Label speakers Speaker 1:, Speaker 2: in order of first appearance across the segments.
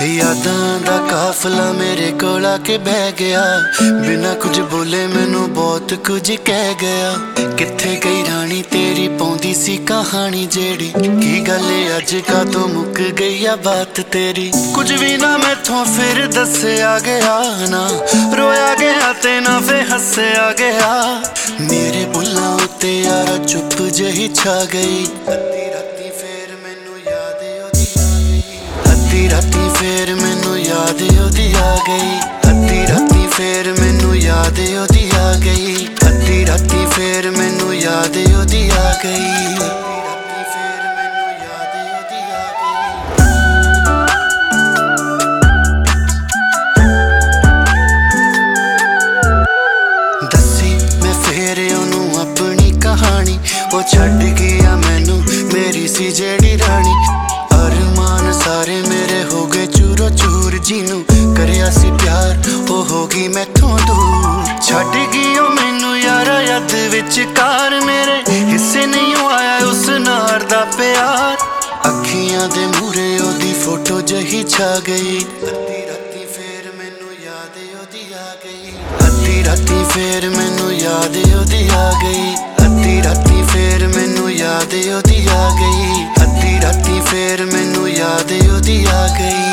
Speaker 1: यादां दा काफला मेरे कोल आके बह गया, बिना कुछ बोले मैनू बहुत कुछ कह गया। किथे गई रानी तेरी पौंदी सी कहानी जेड़ी, की गल अज का तो मुक गई आ बात तेरी। कुछ भी ना मैथों फिर दस्या गया ना, रोया गया ते ना फिर हस्या गया। मेरे बुल्लां उत्ते यारा चुप जही छा गई। राती फिर मैनू याद ओदी आ गई, अद्धी राती फिर मैनू याद ओदी आ गई, अद्धी राती फिर मैनू याद ओदी आ गई। दसी मैं फिर ओनू अपनी कहानी, वो छड्ड गया मैनू मेरी सी जेड़ी रानी। अरमान सारे मेरे हो गए चूरो चूर, जिनू करया सी प्यार ओ होगी मैथों दूर। छड्ड गई ओ मैनू यारा याद विच कार, मेरे हिस्से नहीं आया उस नार दा प्यार। अखियां दे मूरे ओदी फोटो जही छा गई, अद्धी राती फिर मैनू याद ओदी आ गई, अद्धी राती फिर मैनू याद ओदी आ गई, अद्धी राती फिर मैनू याद ओदी आ गई, अद्धी राती फिर मैनू याद ओदी आ गई।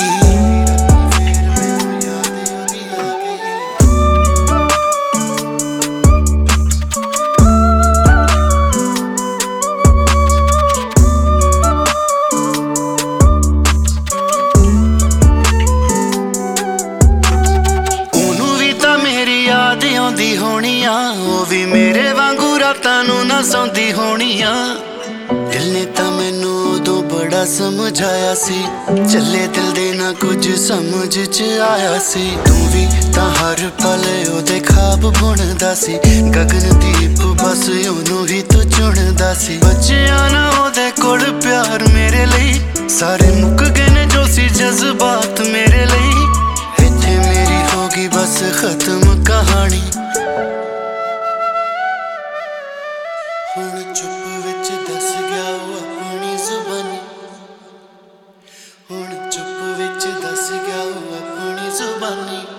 Speaker 1: आंदी होनिया ओ भी मेरे वांगू रातां नू ना सौंदी होनिया। दिल ने तां मैनू उदों बड़ा समझाया सी, चले दिल दे ना कुछ समझ च आया सी। तू भी तां हर पल ओदे ख्वाब बुनदा सी, गगनदीप बस ओनू ही तू चुनदा सी। बचिया ना ओदे कोल प्यार मेरे लई, सारे मुक गए ने जो सी जज्बात मेरे लई। इत्थे मेरी होगी बस खत्म कहानी, हुण चुप विच दस गया वो अपनी जुबानी, हुण चुप विच दस गया वो अपनी जुबानी।